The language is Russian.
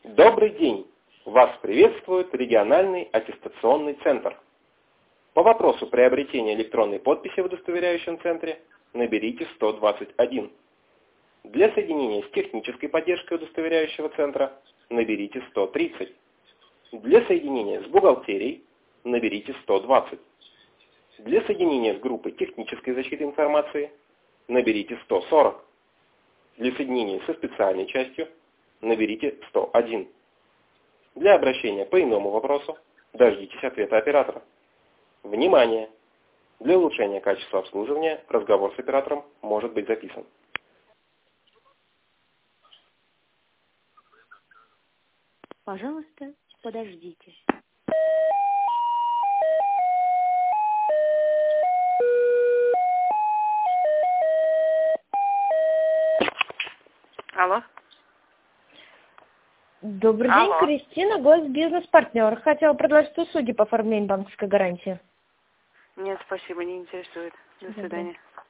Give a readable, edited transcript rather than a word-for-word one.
Добрый день! Вас приветствует региональный аттестационный центр. По вопросу приобретения электронной подписи в удостоверяющем центре наберите 121. Для соединения с технической поддержкой удостоверяющего центра наберите 130. Для соединения с бухгалтерией наберите 120. Для соединения с группой технической защиты информации наберите 140. Для соединения со специальной частью наберите 101. Для обращения по иному вопросу дождитесь ответа оператора. Внимание! Для улучшения качества обслуживания разговор с оператором может быть записан. Пожалуйста, подождите. Алло. Добрый Алло. день, Кристина, госбизнес-партнер. Хотела предложить услуги по оформлению банковской гарантии. Нет, спасибо, не интересует. До свидания.